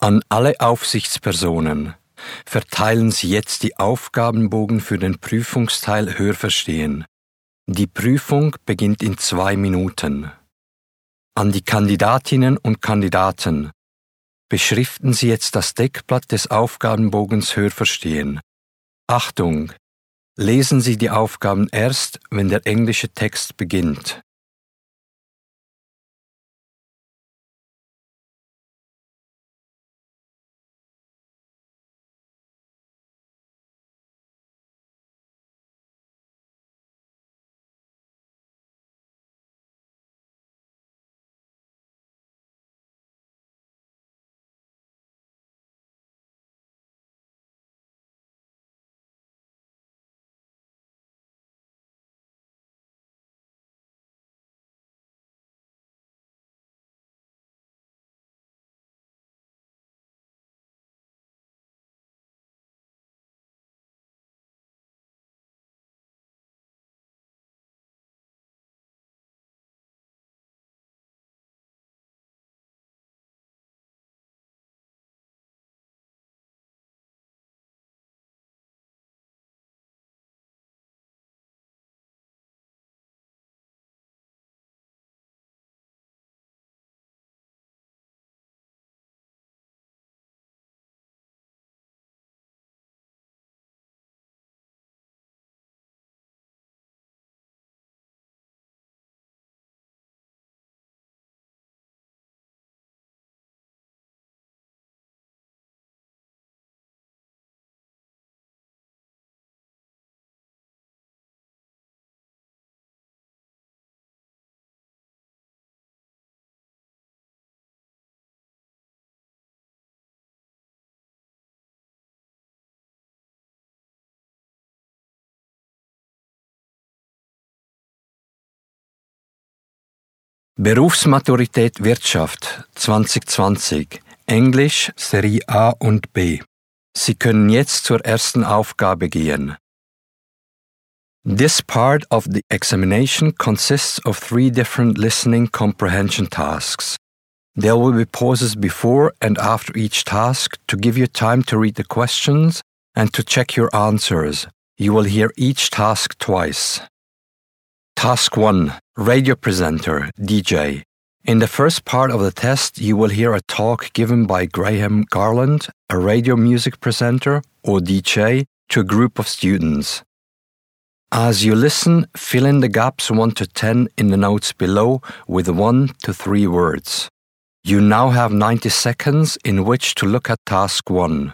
An alle Aufsichtspersonen. Verteilen Sie jetzt die Aufgabenbogen für den Prüfungsteil Hörverstehen. Die Prüfung beginnt in 2 Minuten. An die Kandidatinnen und Kandidaten. Beschriften Sie jetzt das Deckblatt des Aufgabenbogens Hörverstehen. Achtung! Lesen Sie die Aufgaben erst, wenn der englische Text beginnt. Berufsmaturität Wirtschaft 2020, Englisch Serie A und B. Sie können jetzt zur ersten Aufgabe gehen. This part of the examination consists of 3 different listening comprehension tasks. There will be pauses before and after each task to give you time to read the questions and to check your answers. You will hear each task twice. Task 1. Radio presenter, DJ. In the first part of the test, you will hear a talk given by Graham Garland, a radio music presenter, or DJ, to a group of students. As you listen, fill in the gaps 1 to 10 in the notes below with 1 to 3 words. You now have 90 seconds in which to look at Task 1.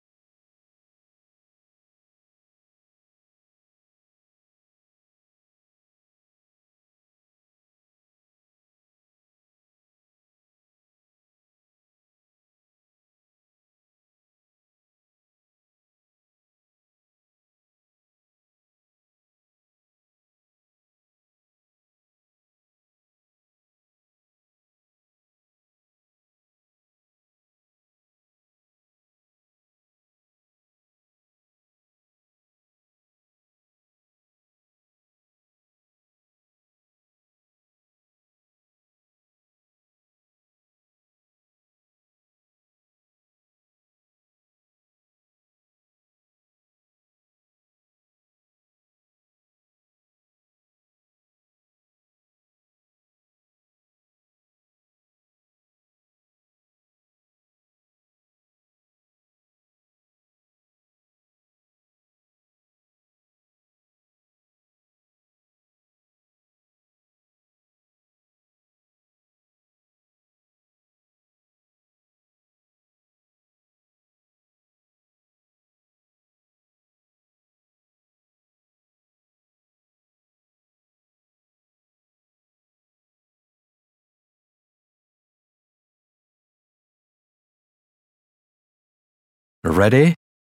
Ready?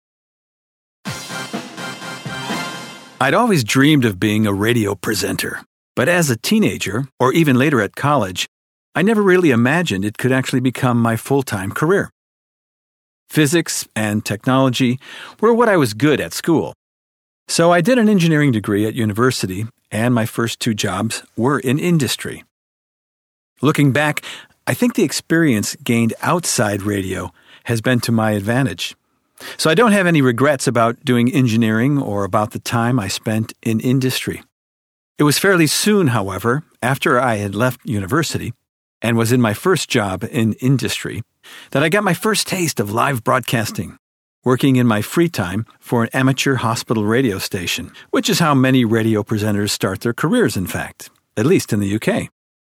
I'd always dreamed of being a radio presenter, but as a teenager, or even later at college, I never really imagined it could actually become my full-time career. Physics and technology were what I was good at school. So I did an engineering degree at university, and my first 2 jobs were in industry. Looking back, I think the experience gained outside radio has been to my advantage. So I don't have any regrets about doing engineering or about the time I spent in industry. It was fairly soon, however, after I had left university and was in my first job in industry, that I got my first taste of live broadcasting, working in my free time for an amateur hospital radio station, which is how many radio presenters start their careers, in fact, at least in the UK.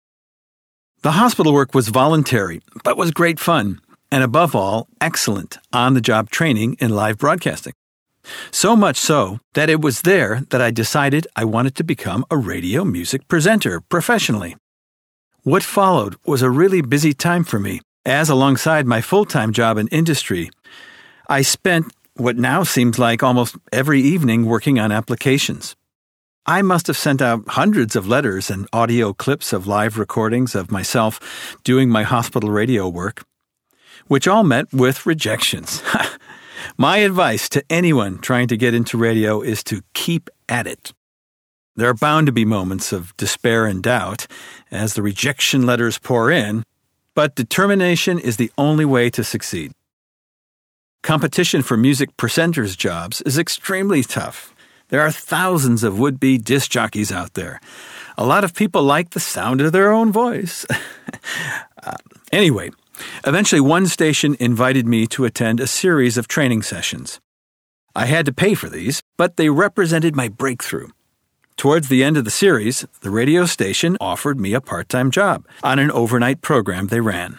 The hospital work was voluntary, but was great fun, and above all, excellent on-the-job training in live broadcasting. So much so that it was there that I decided I wanted to become a radio music presenter professionally. What followed was a really busy time for me, as alongside my full-time job in industry, I spent what now seems like almost every evening working on applications. I must have sent out hundreds of letters and audio clips of live recordings of myself doing my hospital radio work, which all met with rejections. My advice to anyone trying to get into radio is to keep at it. There are bound to be moments of despair and doubt as the rejection letters pour in, but determination is the only way to succeed. Competition for music presenters' jobs is extremely tough. There are thousands of would-be disc jockeys out there. A lot of people like the sound of their own voice. Anyway, eventually one station invited me to attend a series of training sessions. I had to pay for these, but they represented my breakthrough. Towards the end of the series, the radio station offered me a part-time job on an overnight program they ran.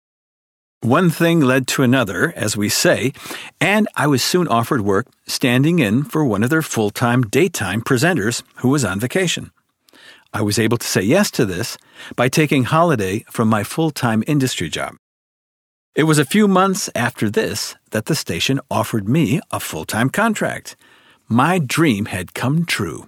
One thing led to another, as we say, and I was soon offered work standing in for one of their full-time daytime presenters who was on vacation. I was able to say yes to this by taking holiday from my full-time industry job. It was a few months after this that the station offered me a full-time contract. My dream had come true.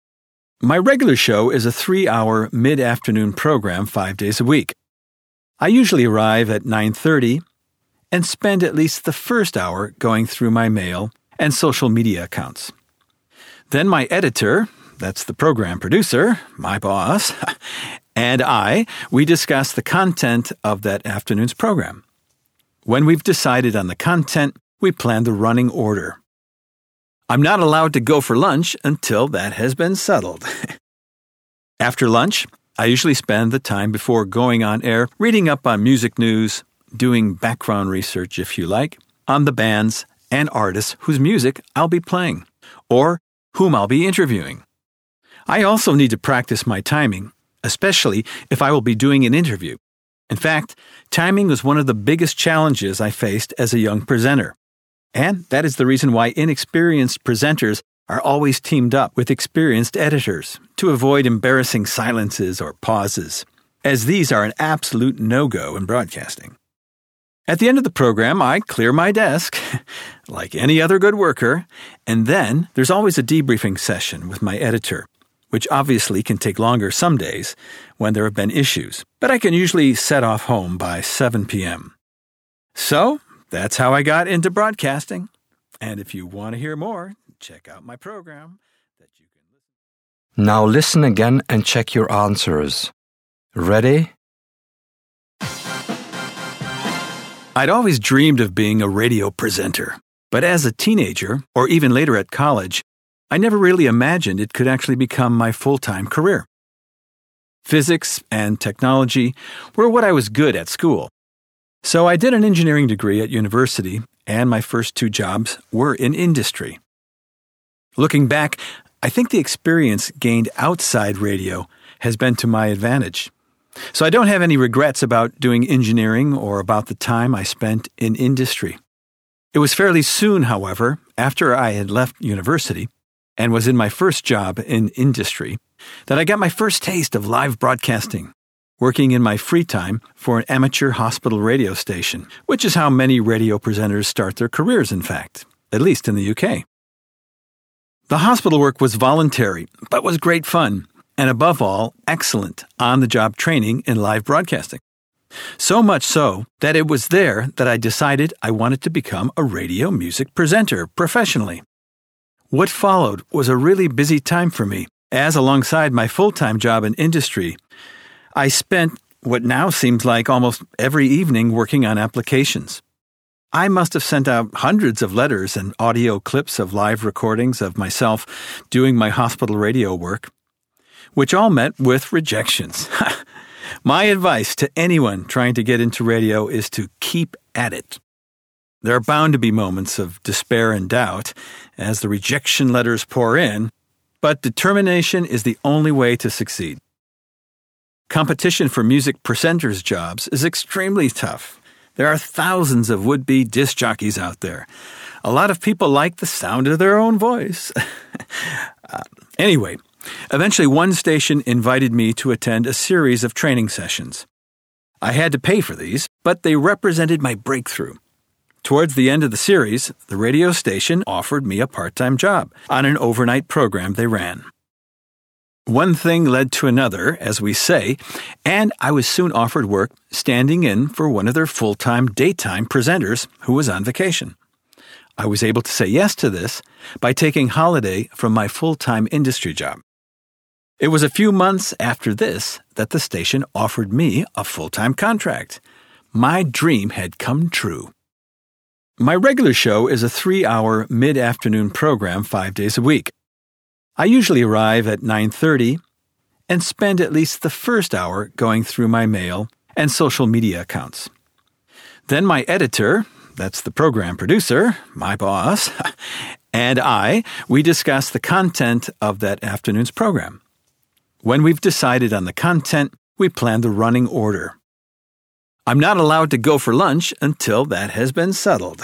My regular show is a 3-hour mid-afternoon program 5 days a week. I usually arrive at 9:30 and spend at least the first hour going through my mail and social media accounts. Then my editor, that's the program producer, my boss, and we discuss the content of that afternoon's program. When we've decided on the content, we plan the running order. I'm not allowed to go for lunch until that has been settled. After lunch, I usually spend the time before going on air reading up on music news, doing background research, if you like, on the bands and artists whose music I'll be playing, or whom I'll be interviewing. I also need to practice my timing, especially if I will be doing an interview. In fact, timing was one of the biggest challenges I faced as a young presenter. And that is the reason why inexperienced presenters are always teamed up with experienced editors to avoid embarrassing silences or pauses, as these are an absolute no-go in broadcasting. At the end of the program, I clear my desk, like any other good worker, and then there's always a debriefing session with my editor, which obviously can take longer some days when there have been issues, but I can usually set off home by 7 p.m. So, that's how I got into broadcasting. And if you want to hear more, check out my program that you can listen. Now listen again and check your answers. Ready? I'd always dreamed of being a radio presenter, but as a teenager, or even later at college, I never really imagined it could actually become my full-time career. Physics and technology were what I was good at school. So I did an engineering degree at university, and my first 2 jobs were in industry. Looking back, I think the experience gained outside radio has been to my advantage. So I don't have any regrets about doing engineering or about the time I spent in industry. It was fairly soon, however, after I had left university and was in my first job in industry, that I got my first taste of live broadcasting, working in my free time for an amateur hospital radio station, which is how many radio presenters start their careers, in fact, at least in the UK. The hospital work was voluntary, but was great fun, and above all, excellent on-the-job training in live broadcasting. So much so that it was there that I decided I wanted to become a radio music presenter professionally. What followed was a really busy time for me, as alongside my full-time job in industry, I spent what now seems like almost every evening working on applications. I must have sent out hundreds of letters and audio clips of live recordings of myself doing my hospital radio work, which all met with rejections. My advice to anyone trying to get into radio is to keep at it. There are bound to be moments of despair and doubt as the rejection letters pour in, but determination is the only way to succeed. Competition for music presenters' jobs is extremely tough. There are thousands of would-be disc jockeys out there. A lot of people like the sound of their own voice. Anyway, eventually one station invited me to attend a series of training sessions. I had to pay for these, but they represented my breakthrough. Towards the end of the series, the radio station offered me a part-time job on an overnight program they ran. One thing led to another, as we say, and I was soon offered work standing in for one of their full-time daytime presenters who was on vacation. I was able to say yes to this by taking holiday from my full-time industry job. It was a few months after this that the station offered me a full-time contract. My dream had come true. My regular show is a 3-hour mid-afternoon program 5 days a week. I usually arrive at 9:30 and spend at least the first hour going through my mail and social media accounts. Then my editor, that's the program producer, my boss, and we discuss the content of that afternoon's program. When we've decided on the content, we plan the running order. I'm not allowed to go for lunch until that has been settled.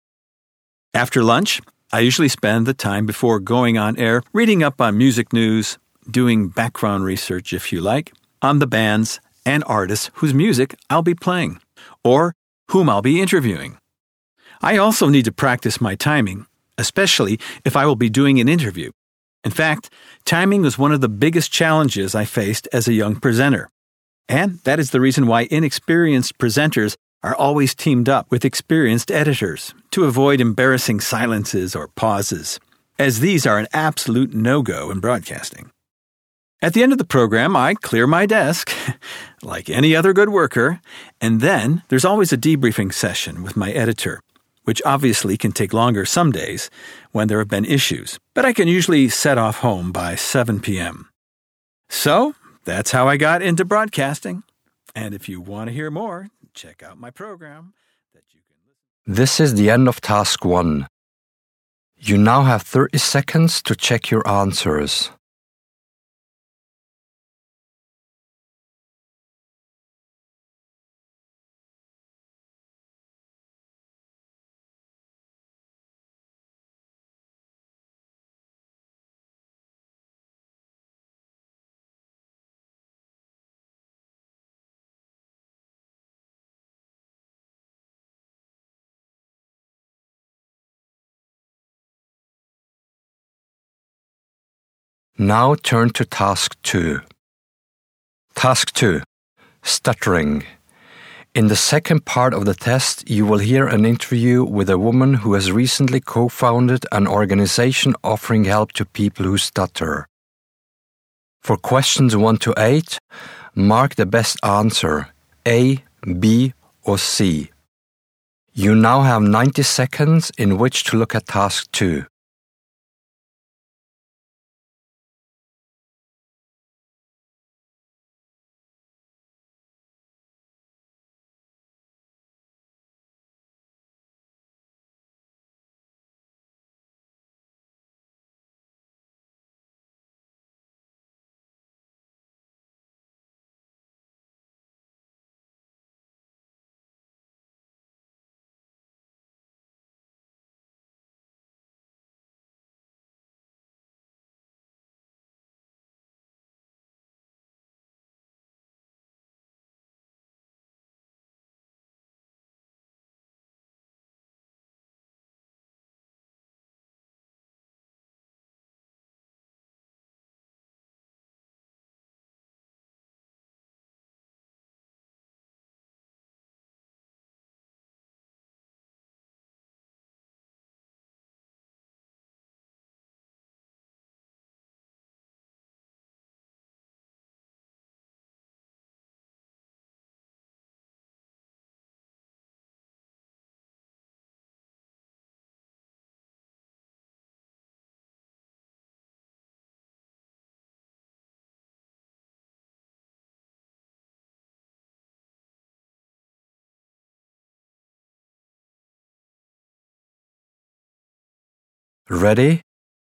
After lunch, I usually spend the time before going on air reading up on music news, doing background research, if you like, on the bands and artists whose music I'll be playing, or whom I'll be interviewing. I also need to practice my timing, especially if I will be doing an interview. In fact, timing was one of the biggest challenges I faced as a young presenter. And that is the reason why inexperienced presenters are always teamed up with experienced editors to avoid embarrassing silences or pauses, as these are an absolute no-go in broadcasting. At the end of the program, I clear my desk, like any other good worker, and then there's always a debriefing session with my editor, which obviously can take longer some days when there have been issues, but I can usually set off home by 7 p.m. So, that's how I got into broadcasting. And if you want to hear more, check out my program. This is the end of task 1. You now have 30 seconds to check your answers. Now turn to task 2. Task 2. Stuttering. In the second part of the test, you will hear an interview with a woman who has recently co-founded an organization offering help to people who stutter. For questions 1 to 8, mark the best answer, A, B, or C. You now have 90 seconds in which to look at task 2. Ready?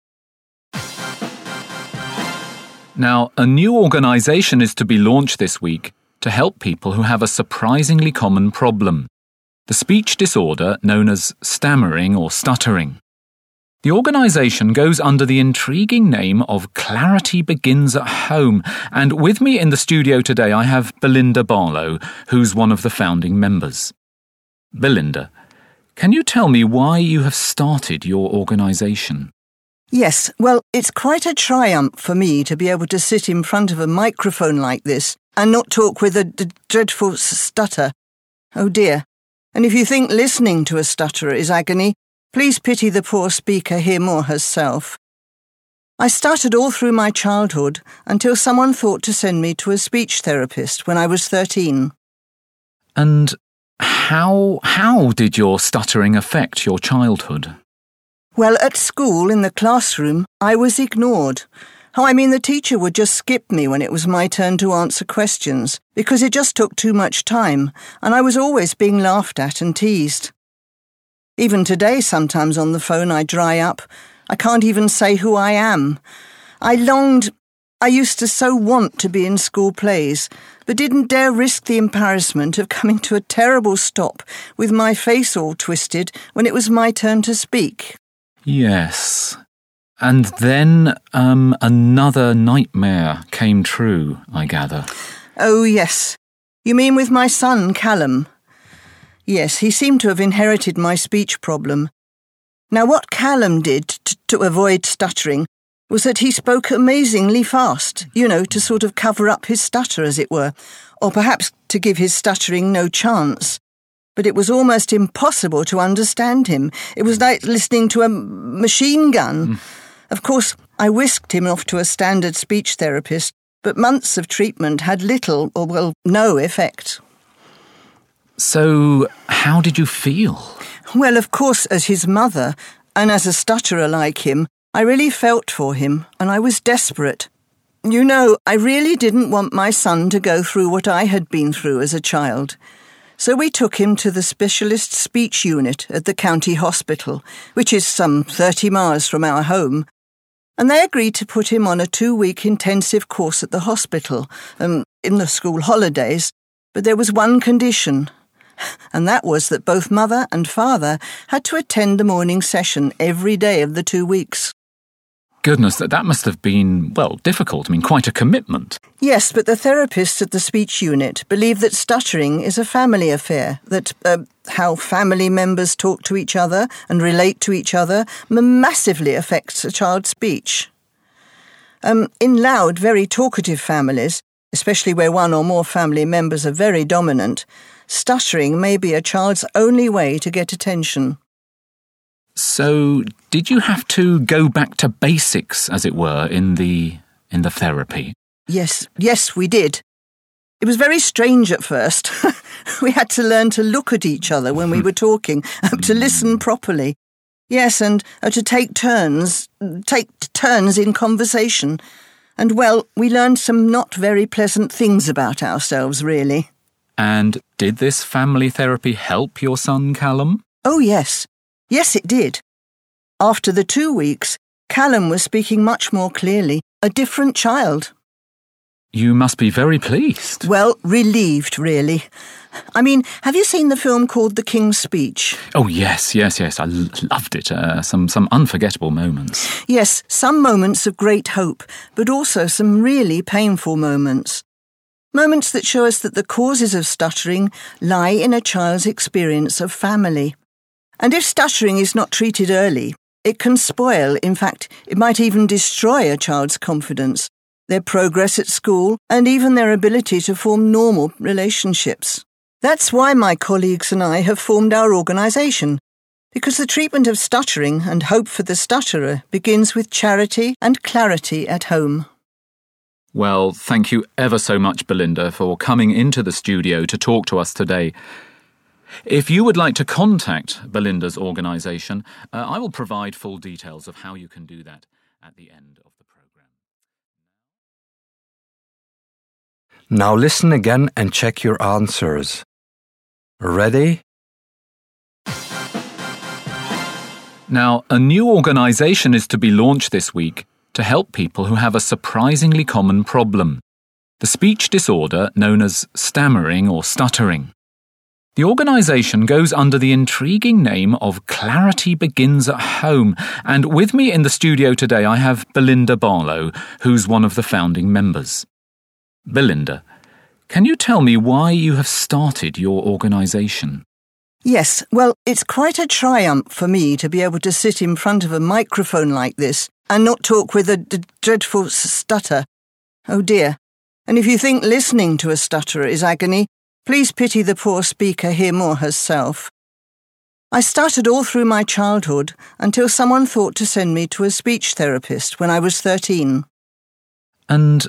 Now, a new organisation is to be launched this week to help people who have a surprisingly common problem, the speech disorder known as stammering or stuttering. The organisation goes under the intriguing name of Clarity Begins at Home, and with me in the studio today I have Belinda Barlow, who's one of the founding members. Belinda, can you tell me why you have started your organisation? Yes, well, it's quite a triumph for me to be able to sit in front of a microphone like this and not talk with a dreadful stutter. Oh dear. And if you think listening to a stutterer is agony, please pity the poor speaker, him or herself. I stuttered all through my childhood until someone thought to send me to a speech therapist when I was 13. And how did your stuttering affect your childhood? Well, at school, in the classroom, I was ignored. The teacher would just skip me when it was my turn to answer questions, because it just took too much time, and I was always being laughed at and teased. Even today, sometimes on the phone, I dry up. I can't even say who I am. I used to so want to be in school plays, but didn't dare risk the embarrassment of coming to a terrible stop with my face all twisted when it was my turn to speak. Yes. And then another nightmare came true, I gather. Oh, yes. You mean with my son, Callum? Yes, he seemed to have inherited my speech problem. Now, what Callum did to avoid stuttering was that he spoke amazingly fast, to sort of cover up his stutter, as it were, or perhaps to give his stuttering no chance. But it was almost impossible to understand him. It was like listening to a machine gun. Of course, I whisked him off to a standard speech therapist, but months of treatment had little or, no effect. So, how did you feel? Well, of course, as his mother, and as a stutterer like him, I really felt for him, and I was desperate. I really didn't want my son to go through what I had been through as a child. So we took him to the specialist speech unit at the county hospital, which is some 30 miles from our home, and they agreed to put him on a 2-week intensive course at the hospital, in the school holidays, but there was one condition, and that was that both mother and father had to attend the morning session every day of the 2 weeks. Goodness, that must have been, difficult. Quite a commitment. Yes, but the therapists at the speech unit believe that stuttering is a family affair, that how family members talk to each other and relate to each other massively affects a child's speech. In loud, very talkative families, especially where one or more family members are very dominant, stuttering may be a child's only way to get attention. So, did you have to go back to basics, as it were, in the therapy? Yes, we did. It was very strange at first. We had to learn to look at each other when we were talking, to listen properly. Yes, and to take turns in conversation. And, we learned some not very pleasant things about ourselves, really. And did this family therapy help your son, Callum? Oh, yes. Yes, it did. After the 2 weeks, Callum was speaking much more clearly, a different child. You must be very pleased. Well, relieved, really. Have you seen the film called The King's Speech? Oh, yes. I loved it. Some unforgettable moments. Yes, some moments of great hope, but also some really painful moments. Moments that show us that the causes of stuttering lie in a child's experience of family. And if stuttering is not treated early, it can spoil, in fact, it might even destroy a child's confidence, their progress at school, and even their ability to form normal relationships. That's why my colleagues and I have formed our organisation, because the treatment of stuttering and hope for the stutterer begins with charity and clarity at home. Well, thank you ever so much, Belinda, for coming into the studio to talk to us today. If you would like to contact Belinda's organisation, I will provide full details of how you can do that at the end of the programme. Now listen again and check your answers. Ready? Now, a new organisation is to be launched this week to help people who have a surprisingly common problem, the speech disorder known as stammering or stuttering. The organisation goes under the intriguing name of Clarity Begins at Home, and with me in the studio today I have Belinda Barlow, who's one of the founding members. Belinda, can you tell me why you have started your organisation? Yes, well, it's quite a triumph for me to be able to sit in front of a microphone like this and not talk with a dreadful stutter. Oh dear. And if you think listening to a stutterer is agony, please pity the poor speaker, him or herself. I stuttered all through my childhood until someone thought to send me to a speech therapist when I was 13. And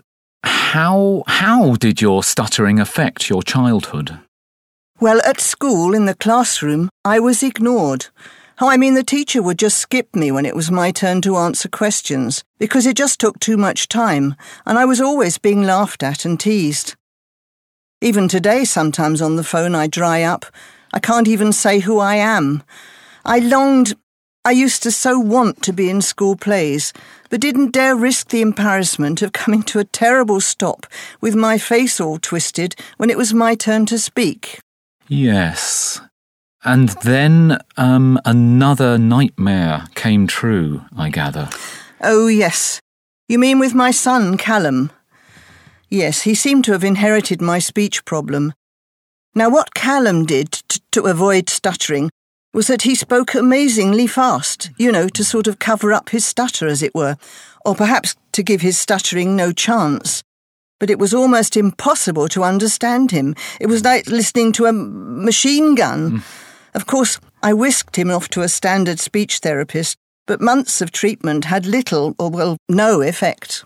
how did your stuttering affect your childhood? Well, at school, in the classroom, I was ignored. The teacher would just skip me when it was my turn to answer questions, because it just took too much time, and I was always being laughed at and teased. Even today, sometimes on the phone I dry up. I can't even say who I am. I used to so want to be in school plays, but didn't dare risk the embarrassment of coming to a terrible stop with my face all twisted when it was my turn to speak. Yes. And then another nightmare came true, I gather. Oh, yes. You mean with my son, Callum? Yes, he seemed to have inherited my speech problem. Now, what Callum did to avoid stuttering was that he spoke amazingly fast, to sort of cover up his stutter, as it were, or perhaps to give his stuttering no chance. But it was almost impossible to understand him. It was like listening to a machine gun. Of course, I whisked him off to a standard speech therapist, but months of treatment had little or, no effect.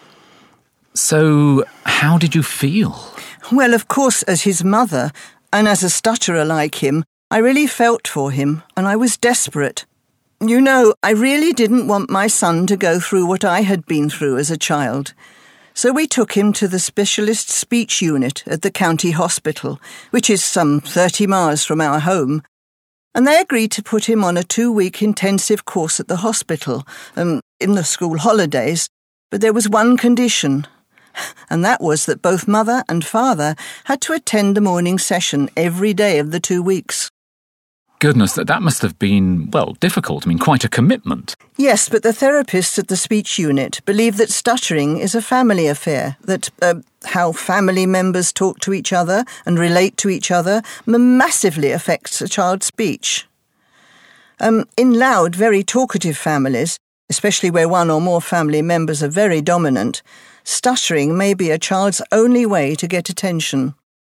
So, how did you feel? Well, of course, as his mother, and as a stutterer like him, I really felt for him, and I was desperate. I really didn't want my son to go through what I had been through as a child. So we took him to the specialist speech unit at the county hospital, which is some 30 miles from our home, and they agreed to put him on a 2-week intensive course at the hospital, in the school holidays, but there was one condition, and that was that both mother and father had to attend the morning session every day of the 2 weeks. Goodness, that must have been, difficult. Quite a commitment. Yes, but the therapists at the speech unit believe that stuttering is a family affair, that how family members talk to each other and relate to each other massively affects a child's speech. In loud, very talkative families, especially where one or more family members are very dominant, stuttering may be a child's only way to get attention.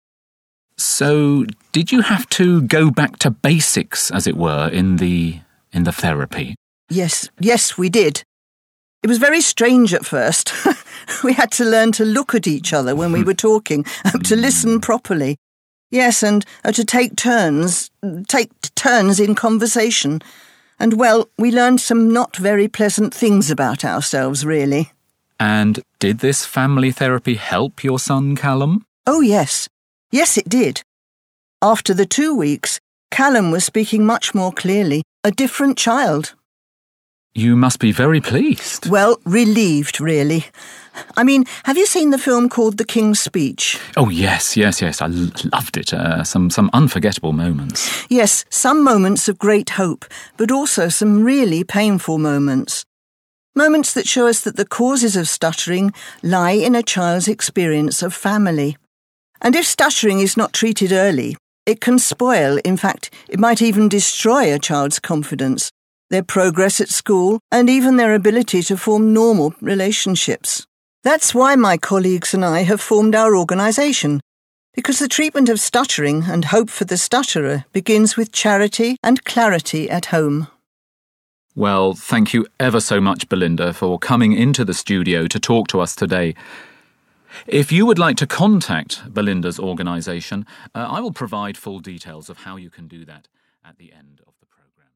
So, did you have to go back to basics, as it were, in the therapy? Yes, we did. It was very strange at first. We had to learn to look at each other when we were talking, to listen properly. Yes, and to take turns in conversation. And, we learned some not very pleasant things about ourselves, really. And did this family therapy help your son, Callum? Oh, yes. Yes, it did. After the 2 weeks, Callum was speaking much more clearly, a different child. You must be very pleased. Well, relieved, really. Have you seen the film called The King's Speech? Oh, yes. I loved it. Some unforgettable moments. Yes, some moments of great hope, but also some really painful moments. Moments that show us that the causes of stuttering lie in a child's experience of family. And if stuttering is not treated early, it can spoil, in fact, it might even destroy a child's confidence, their progress at school, and even their ability to form normal relationships. That's why my colleagues and I have formed our organisation, because the treatment of stuttering and hope for the stutterer begins with charity and clarity at home. Well, thank you ever so much, Belinda, for coming into the studio to talk to us today. If you would like to contact Belinda's organisation, I will provide full details of how you can do that at the end of the programme.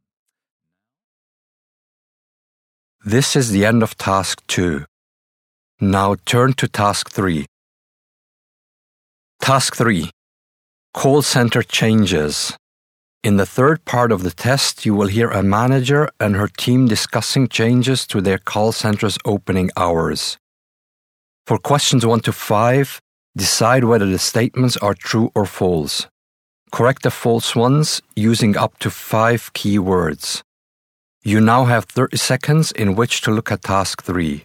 This is the end of task 2. Now turn to task 3. Task 3. Call center changes. In the third part of the test, you will hear a manager and her team discussing changes to their call center's opening hours. For questions 1 to 5, decide whether the statements are true or false. Correct the false ones using up to 5 keywords. You now have 30 seconds in which to look at task 3.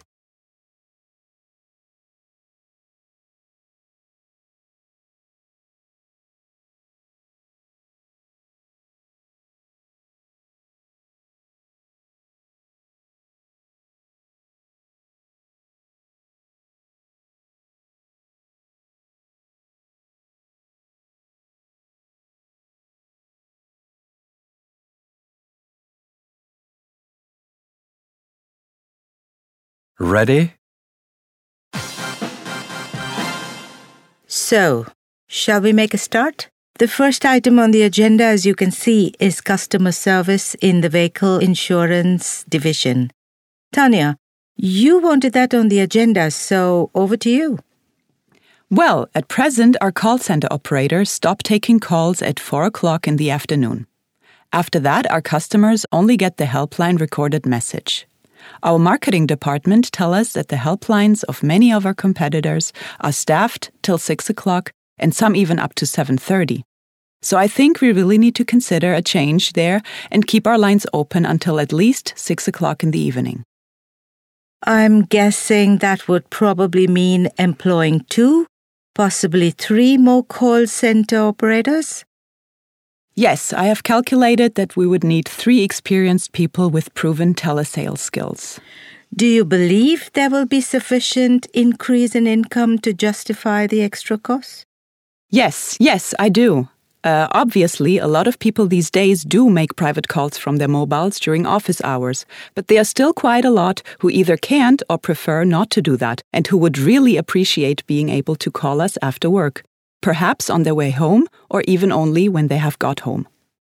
Ready? So, shall we make a start? The first item on the agenda, as you can see, is customer service in the vehicle insurance division. Tanya, you wanted that on the agenda, so over to you. Well, at present, our call center operators stop taking calls at 4 o'clock in the afternoon. After that, our customers only get the helpline recorded message. Our marketing department tell us that the helplines of many of our competitors are staffed till 6 o'clock and some even up to 7:30. So I think we really need to consider a change there and keep our lines open until at least 6 o'clock in the evening. I'm guessing that would probably mean employing 2, possibly 3 more call center operators? Yes, I have calculated that we would need 3 experienced people with proven telesales skills. Do you believe there will be sufficient increase in income to justify the extra cost? Yes, I do. Obviously, a lot of people these days do make private calls from their mobiles during office hours, but there are still quite a lot who either can't or prefer not to do that and who would really appreciate being able to call us after work. Perhaps on their way home, or even only when they have got home.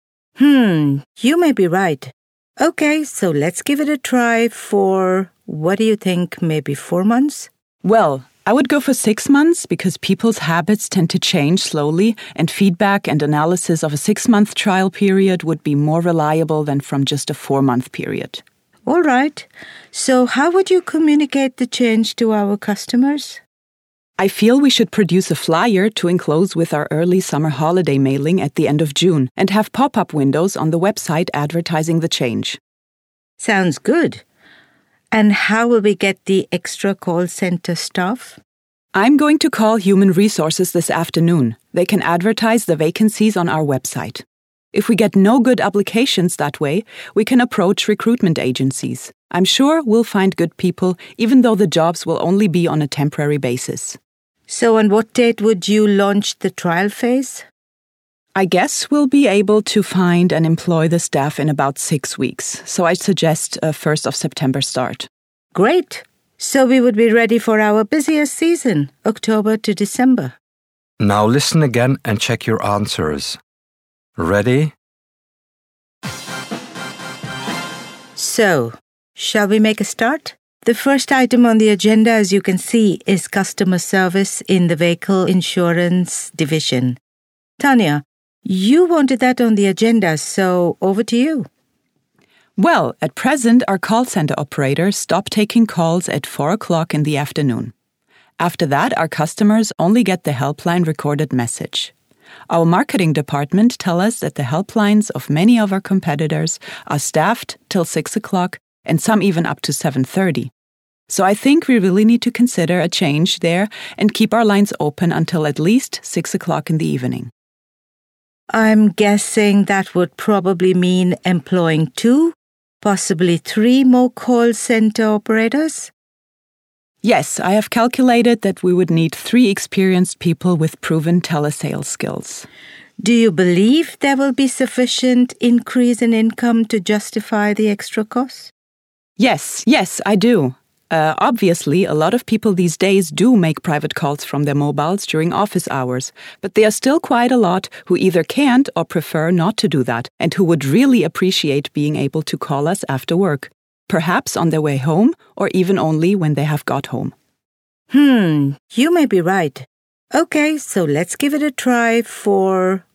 You may be right. Okay, so let's give it a try for, what do you think, maybe 4 months? Well, I would go for 6 months because people's habits tend to change slowly, and feedback and analysis of a 6-month trial period would be more reliable than from just a 4-month period. All right. So how would you communicate the change to our customers? I feel we should produce a flyer to enclose with our early summer holiday mailing at the end of June and have pop-up windows on the website advertising the change. Sounds good. And how will we get the extra call center staff? I'm going to call Human Resources this afternoon. They can advertise the vacancies on our website. If we get no good applications that way, we can approach recruitment agencies. I'm sure we'll find good people, even though the jobs will only be on a temporary basis. So on what date would you launch the trial phase? I guess we'll be able to find and employ the staff in about 6 weeks, so I suggest a 1st of September start. Great. So we would be ready for our busiest season, October to December. Now listen again and check your answers. Ready? So, shall we make a start? The first item on the agenda, as you can see, is customer service in the vehicle insurance division. Tanya, you wanted that on the agenda, so over to you. Well, at present, our call center operators stop taking calls at 4 o'clock in the afternoon. After that, our customers only get the helpline recorded message. Our marketing department tell us that the helplines of many of our competitors are staffed till 6 o'clock and some even up to 7:30. So I think we really need to consider a change there and keep our lines open until at least 6 o'clock in the evening. I'm guessing that would probably mean employing 2, possibly 3 more call center operators? Yes, I have calculated that we would need 3 experienced people with proven telesales skills. Do you believe there will be sufficient increase in income to justify the extra cost? Yes, I do. Obviously, a lot of people these days do make private calls from their mobiles during office hours, but there are still quite a lot who either can't or prefer not to do that and who would really appreciate being able to call us after work, perhaps on their way home or even only when they have got home. You may be right. Okay, so let's give it a try for,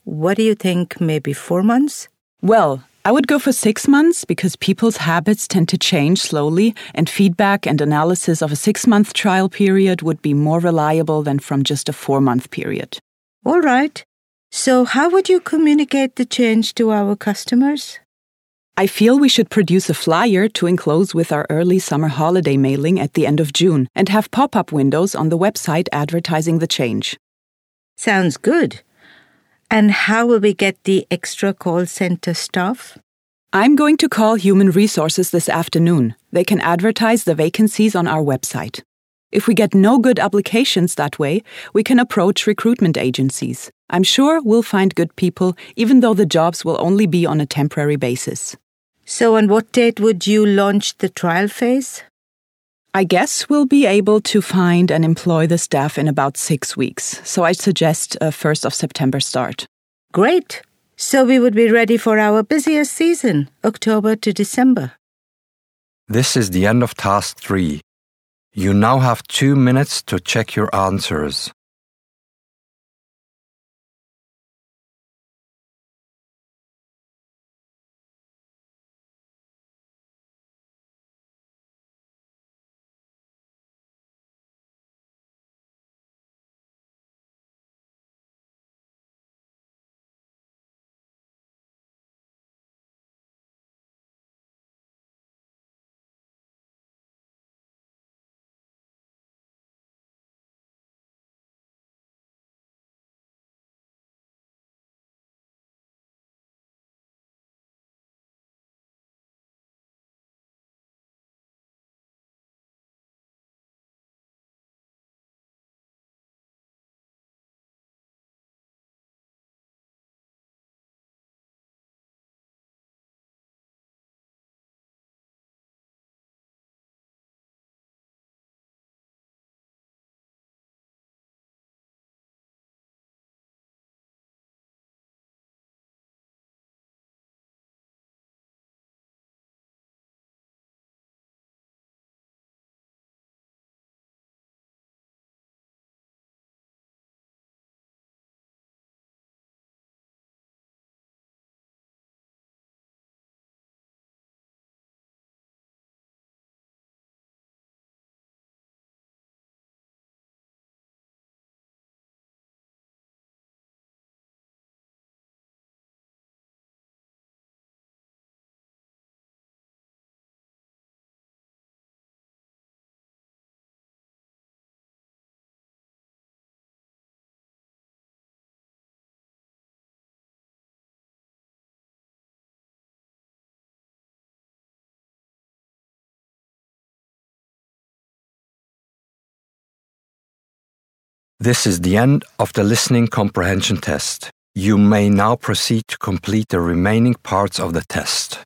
What do you think, maybe 4 months? Well, I would go for 6 months because people's habits tend to change slowly, and feedback and analysis of a 6-month trial period would be more reliable than from just a 4-month period. All right. So how would you communicate the change to our customers? I feel we should produce a flyer to enclose with our early summer holiday mailing at the end of June and have pop-up windows on the website advertising the change. Sounds good. And how will we get the extra call center staff? I'm going to call Human Resources this afternoon. They can advertise the vacancies on our website. If we get no good applications that way, we can approach recruitment agencies. I'm sure we'll find good people, even though the jobs will only be on a temporary basis. So on what date would you launch the trial phase? I guess we'll be able to find and employ the staff in about 6 weeks, so I suggest a 1st of September start. Great. So we would be ready for our busiest season, October to December. This is the end of task 3. You now have 2 minutes to check your answers. This is the end of the listening comprehension test. You may now proceed to complete the remaining parts of the test.